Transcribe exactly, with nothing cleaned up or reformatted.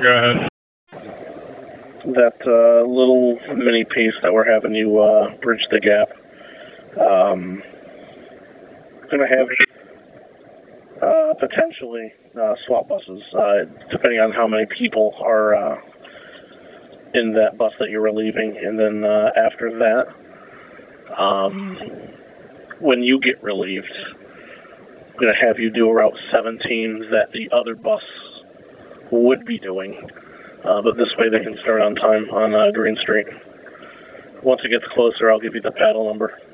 Go ahead. That uh, little mini piece that we're having you uh, bridge the gap. Um, going to have uh, potentially uh, swap buses, uh, depending on how many people are uh, in that bus that you're relieving. And then uh, after that, um, when you get relieved, I'm going to have you do Route seventeen that the other bus would be doing. Uh, but this way they can start on time on uh, Green Street. Once it gets closer, I'll give you the paddle number.